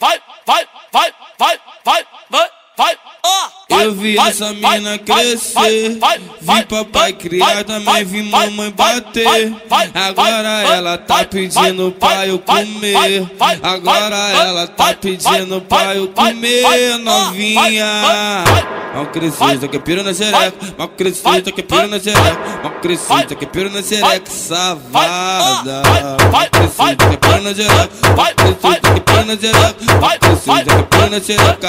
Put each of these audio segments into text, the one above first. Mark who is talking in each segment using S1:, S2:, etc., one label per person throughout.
S1: Eu vi essa mina crescer, vi papai criar, também vi mamãe bater. Agora ela tá pedindo pra eu comer. Agora ela tá pedindo pra eu comer, novinha. Mal crescida que piro na xereca, mal crescida que piro na xereca, mal crescida que piro na xereca, safada. Mal crescida que piro na xereca, mal crescida que piro na xereca, mal crescida que piro na xereca.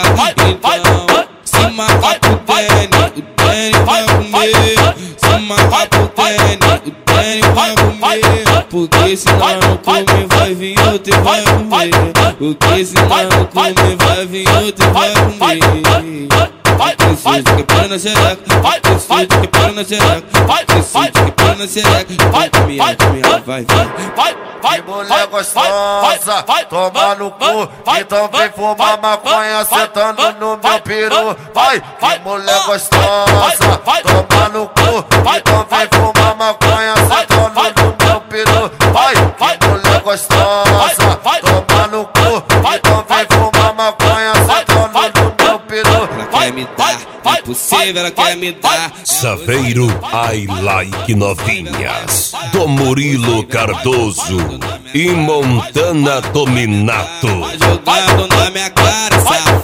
S1: Então se marcar pro Dene, o Dene vai comer. Se marcar pro Dene, o Dene vai comer. Porque senão não come, vai vir outro e vai comer. Porque senão não come, vai vir outro e vai comer. Precisa que pira na xereca, precisa que pira na xereca, precisa que pira na xereca. Vai caminhar, vai.
S2: Que mulher gostosa, toma no cu, então vem fumar maconha sentando no meu peru. Vai, que mulher gostosa, toma no cu, então vem fumar maconha sentando no meu peru. Vai, que mulher gostosa, toma no cu, então vem fumar maconha sentando no meu peru.
S1: Ela quer me dar, não é possível, ela quer me dar.
S3: Saveiro I Like Novinhas, do Murilo Cardoso e Montana Dominato.
S1: Jogando na minha cara,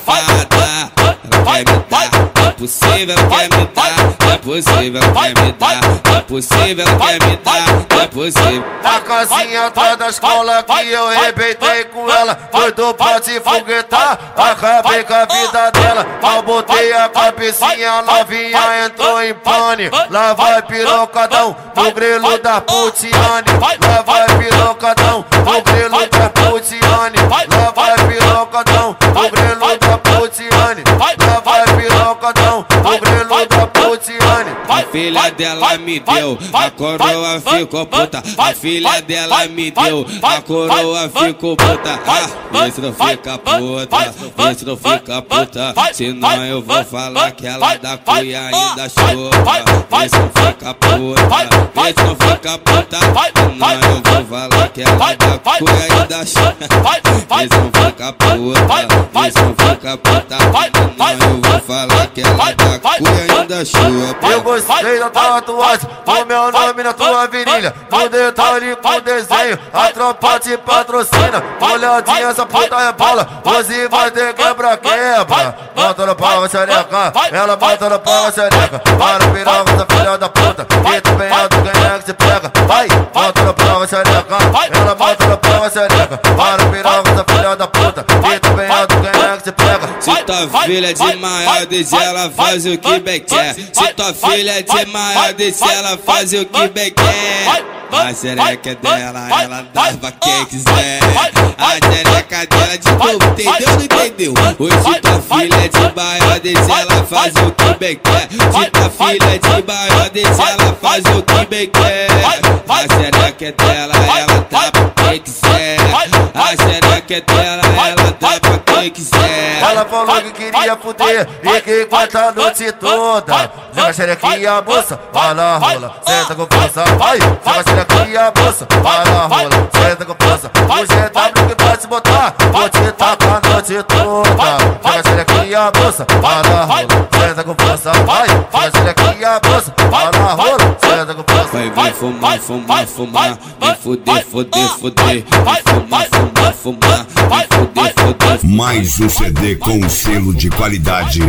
S1: safada. Ela quer me dar, não é possível, ela quer me dar. Não é possível, ela quer me dar. Não é possível, ela quer me dar. Não é possível.
S2: Na casinha atrás da escola que eu arrebentei com ela, doido pra te foguetar, acabei com a vida dela. Mal botei a cabecinha, novinha entrou em pane. Lá vai pirocadão no grelo da Putiane. Lá vai pirocadão no grelo da Putiane. Lá vai pirocadão no grelo da Putiane. Lá vai pirocadão no grelo da Putiane.
S1: A filha dela me deu, a coroa ficou puta. A filha dela me deu, a coroa ficou puta. Vê se não fica puta, vê se não fica puta. Senão eu vou falar que ela da cuia ainda chupa. Vê se não fica puta, vê se não fica puta. Senão eu vou falar que ela da cuia ainda chupa. Vê se não fica puta, vê se não fica puta. Senão eu vou falar que ela da cuia ainda chupa.
S2: Eu gostei da tatuagem, o meu nome na tua virilha, no detalhe com desenho, a tropa te patrocina. Olhadinha, essa puta é bala, hoje vai ter quebra-quebra. Bota no pau a xereca, ela bota no pau a xereca. Para o piroca, essa filha da puta, e também é do quem é que se pega. Vai, bota no pau a xereca, ela bota no pau a xereca. Para o piroca, essa filha da puta, e também é do quem é que se pega.
S1: Se tua filha é de maior desde ela faz o que bem quer. Se tua filha é de maior desde ela faz o que bem quer. A xereca dela, ela dava quem quiser. A xereca dela de novo, entendeu ou não entendeu? Hoje tua filha é de maior desde ela faz o que bem quer. Se tua filha é de maior desde ela faz o que bem quer. A xereca dela, ela dá pra quem quiser. A xereca dela, ela dá pra quem quiser.
S2: Ela falou que queria fuder e que quarta a noite toda. Joga a xerequinha, moça, vai na rola, senta com força, vai. Joga a xerequinha, moça, vai na rola, senta com força. O GW que vai te botar, vou te tacar a noite toda. Joga a xerequinha, moça, vai na rola, senta com força, vai. Joga a xerequinha, moça, vai na rola, senta com força.
S1: Vai fumar, fumar, fumar, vem fuder, fuder, fuder. Vai fumar, fumar, fumar, vem fuder, fuder.
S3: Mais um CD com selo de qualidade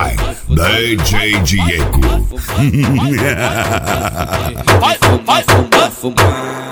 S3: by DJ Diego.
S1: Vai fumar, fumar, fumar.